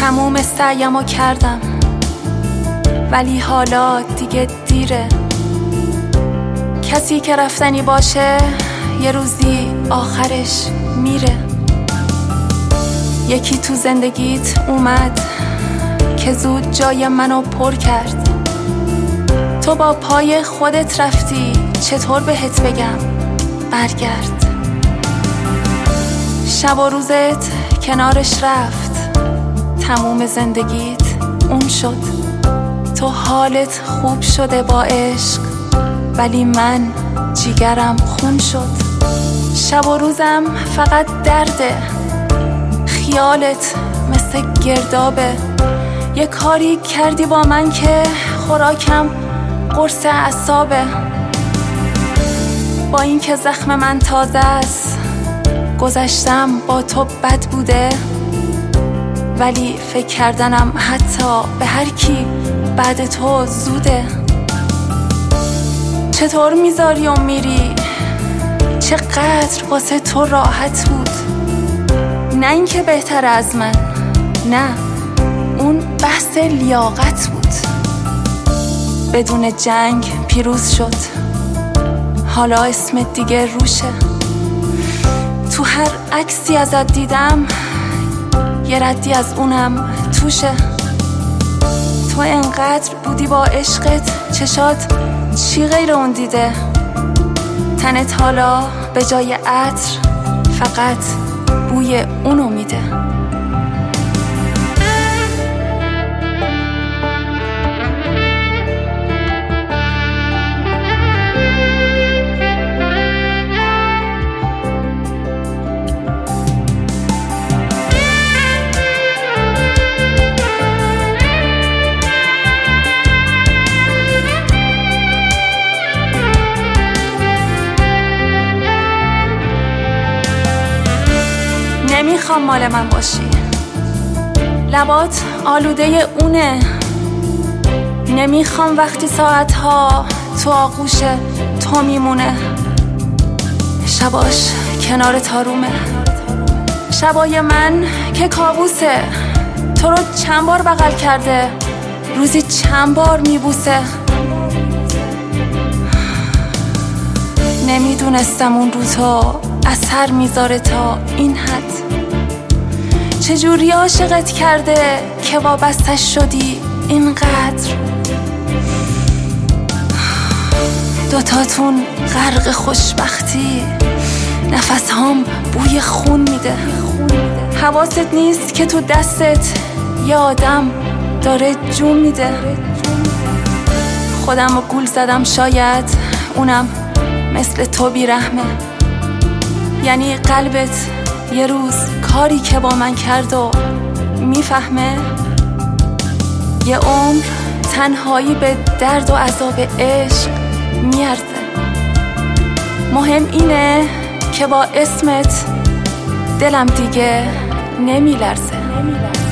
تموم سعیمو کردم ولی حالا دیگه دیره. کسی که رفتنی باشه یه روزی آخرش میره. یکی تو زندگیت اومد که زود جای منو پر کرد. تو با پای خودت رفتی، چطور بهت بگم برگرد. شب و روزت کنارش رفت، تموم زندگیت اون شد. تو حالت خوب شده با عشق ولی من جیگرم خون شد. شب و روزم فقط درده، خیالت مثل گردابه. یه کاری کردی با من که خوراکم قرص اعصابه. با این که زخم من تازه است، گذشتم با تو بد بوده ولی فکر کردنم حتی به هر کی بعد تو زوده. چطور میذاری و میری؟ چقدر واسه تو راحت بود. نه اینکه بهتر از من، نه، اون بحث لیاقت بود. بدون جنگ پیروز شد، حالا اسمت دیگه روشه. تو هر عکسی ازت دیدم یه ردی از اونم توشه. تو انقدر بودی با عشقت، چشات چی غیر اون دیده؟ تنت حالا به جای عطر فقط بوی اونو میده. نمیخوام مال من باشی، لبات آلوده اونه. نمیخوام وقتی ساعتها تو آغوش تو میمونه. شباش کنار تارومه، شبای من که کابوسه. تو رو چند بار بغل کرده، روزی چند بار میبوسه. نمیدونستم اون رو تو اثر میذاره تا این حد. چجوری عاشقت کرده که وابستش شدی اینقدر؟ دوتاتون غرق خوشبختی، نفس هم بوی خون میده. حواست نیست که تو دستت یه آدم داره جون میده. خودم رو گول زدم، شاید اونم مثل تو بیرحمه. یعنی قلبت یه روز کاری که با من کرد و میفهمه. یه عمر تنهایی به درد و عذاب عشق میارزه. مهم اینه که با اسمت دلم دیگه نمیلرزه.